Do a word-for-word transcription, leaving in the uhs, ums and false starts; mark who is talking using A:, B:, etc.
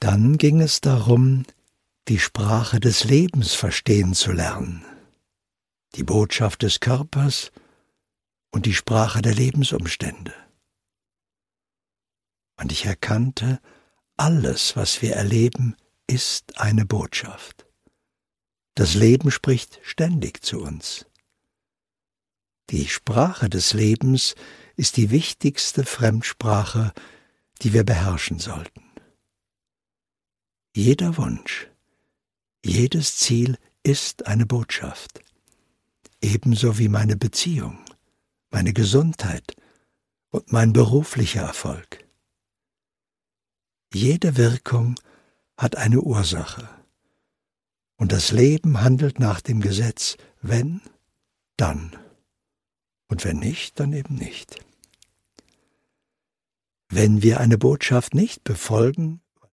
A: Dann ging es darum, die Sprache des Lebens verstehen zu lernen, die Botschaft des Körpers und die Sprache der Lebensumstände. Und ich erkannte, alles, was wir erleben, ist eine Botschaft. Das Leben spricht ständig zu uns. Die Sprache des Lebens ist die wichtigste Fremdsprache, die wir beherrschen sollten. Jeder Wunsch, jedes Ziel ist eine Botschaft, ebenso wie meine Beziehung, meine Gesundheit und mein beruflicher Erfolg. Jede Wirkung hat eine Ursache, und das Leben handelt nach dem Gesetz, wenn, dann, und wenn nicht, dann eben nicht. Wenn wir eine Botschaft nicht befolgen,